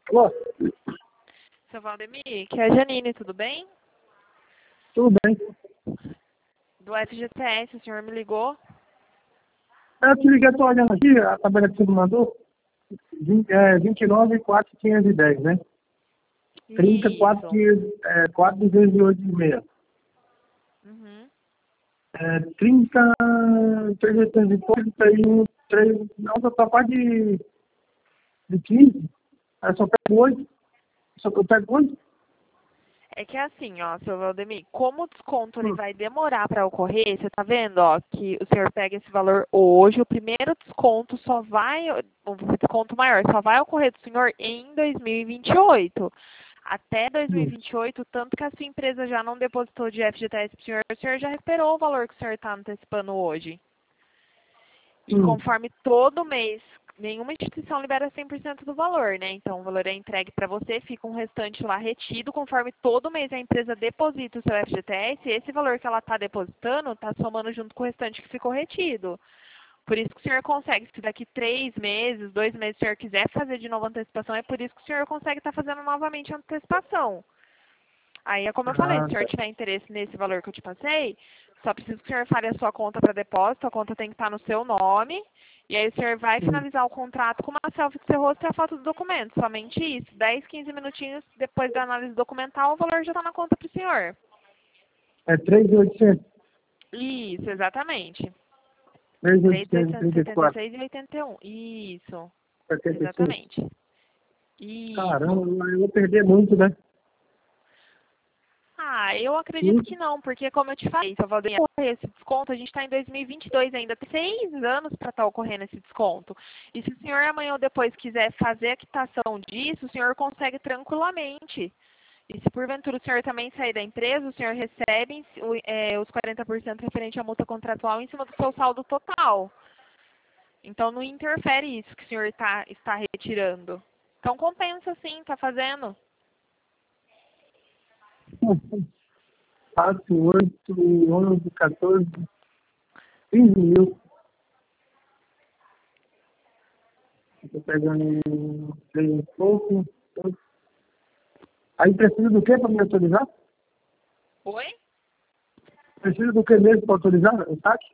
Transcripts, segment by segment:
Alô? Seu Valdemir, que é a Janine, tudo bem? Tudo bem. Do FGTS, o senhor me ligou? Eu te liguei, tô olhando aqui, a tabela que você me mandou, 29,410, né? 34 Isso. dias, 4,208,6. Uhum. 30, 3,800 e pouco, 31, 3, não, só quase de 15. Aí só pego 8. Só que eu pego 8. É que é assim, ó, seu Valdemir, como o desconto ele Hum. vai demorar para ocorrer, você tá vendo, ó, que o senhor pega esse valor hoje, o primeiro desconto só vai, o desconto maior só vai ocorrer do senhor em 2028. Até Hum. 2028, tanto que a sua empresa já não depositou de FGTS para o senhor já recuperou o valor que o senhor está antecipando hoje. E Hum. conforme todo mês, nenhuma instituição libera 100% do valor, né? Então, o valor é entregue para você, fica um restante lá retido. Conforme todo mês a empresa deposita o seu FGTS, esse valor que ela está depositando está somando junto com o restante que ficou retido. Por isso que o senhor consegue, se daqui 3 meses, 2 meses, o senhor quiser fazer de novo a antecipação, é por isso que o senhor consegue estar fazendo novamente a antecipação. Aí é como eu falei, se Ah, o senhor tá. tiver interesse nesse valor que eu te passei, só preciso que o senhor fale a sua conta para depósito, a conta tem que estar no seu nome, e aí o senhor vai Hum. finalizar o contrato com uma selfie do seu rosto e a foto do documento. Somente isso. 10, 15 minutinhos depois da análise documental, o valor já está na conta para o senhor. 3,800. Isso, exatamente. 3,834. 3.876,81. Isso, 75. exatamente. Isso. Caramba, eu vou perder muito, né? Ah, eu acredito Muito. que não, porque como eu te falei, seu Valdemir, ocorrer esse desconto, a gente está em 2022 ainda, tem 6 anos para estar ocorrendo esse desconto. E se o senhor amanhã ou depois quiser fazer a quitação disso, o senhor consegue tranquilamente. E se porventura o senhor também sair da empresa, o senhor recebe os 40% referente à multa contratual em cima do seu saldo total. Então não interfere isso que o senhor está retirando. Então compensa sim, está fazendo. 4, 8, 11, 14, 15 mil. Estou pegando 3 e pouco. Aí precisa do que para me autorizar? Oi? Precisa do que mesmo para autorizar o saque?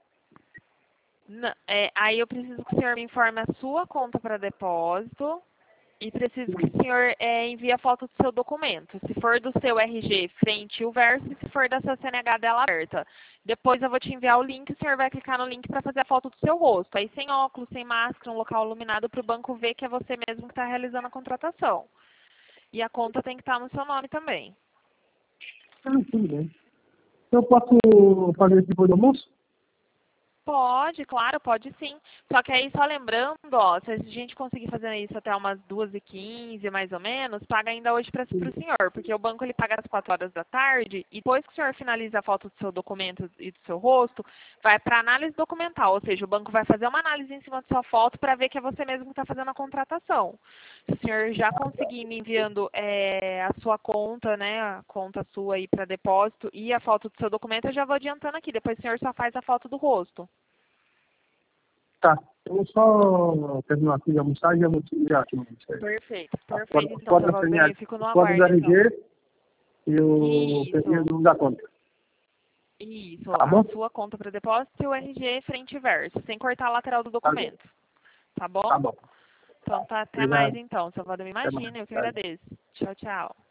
Aí eu preciso que o senhor me informe a sua conta para depósito e preciso que o senhor envie a foto do seu documento. Se for do seu RG, frente e o verso, e se for da sua CNH dela aberta. Depois eu vou te enviar o link, o senhor vai clicar no link para fazer a foto do seu rosto. Aí sem óculos, sem máscara, um local iluminado para o banco ver que é você mesmo que está realizando a contratação. E a conta tem que estar no seu nome também. Tudo bem. Eu posso fazer isso depois do almoço? Pode, claro, pode sim. Só que aí, só lembrando, ó, se a gente conseguir fazer isso até umas 2h15, mais ou menos, paga ainda hoje para o senhor, porque o banco ele paga às 4 horas da tarde, e depois que o senhor finaliza a foto do seu documento e do seu rosto, vai para análise documental, ou seja, o banco vai fazer uma análise em cima da sua foto para ver que é você mesmo que está fazendo a contratação. Se o senhor já conseguir me enviando a sua conta, né, a conta sua aí para depósito e a foto do seu documento, eu já vou adiantando aqui, depois o senhor só faz a foto do rosto. Tá. Eu vou só terminar aqui de almoçar e já vou te ligar aqui. Perfeito, As perfeito. Então, fotos seu da CNH, Valdemir, fico no as fotos do aguardo, então. RG e o Isso, período da conta. isso. Tá A bom? sua conta para depósito e o RG frente e verso, sem cortar a lateral do Tá bom. documento. Tá Tá bom? bom. Então, tá, até mais, Obrigado. então, seu Valdemir. Até mais. Imagina, eu que Tchau. agradeço. Tchau, tchau.